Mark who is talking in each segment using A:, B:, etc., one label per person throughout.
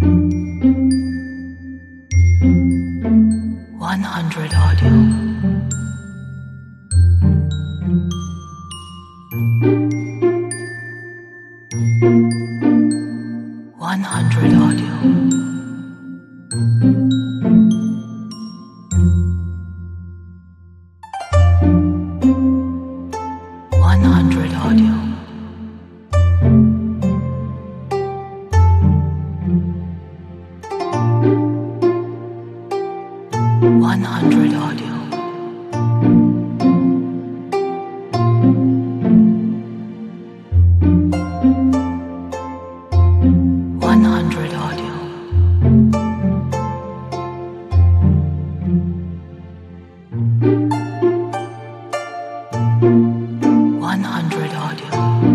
A: 100 audio. 100 audio. 100 audio. 100 audio. 100 audio. 100 audio.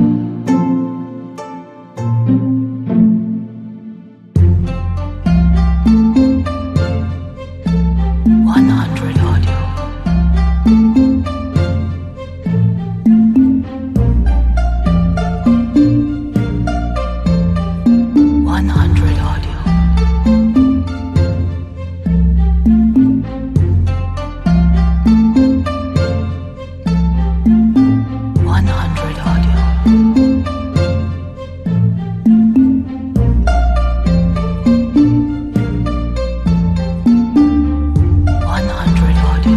A: 100 audio. 100 audio. 100 audio. 100 audio.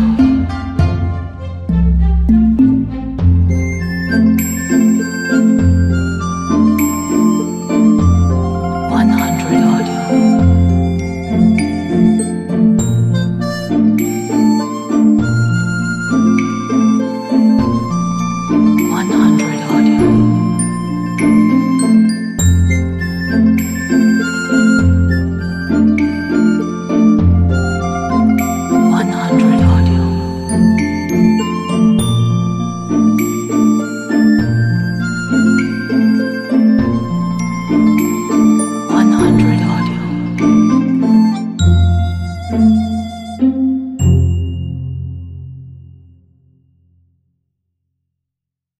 A: 100 audio. 100 audio. 100 audio. 100 audio.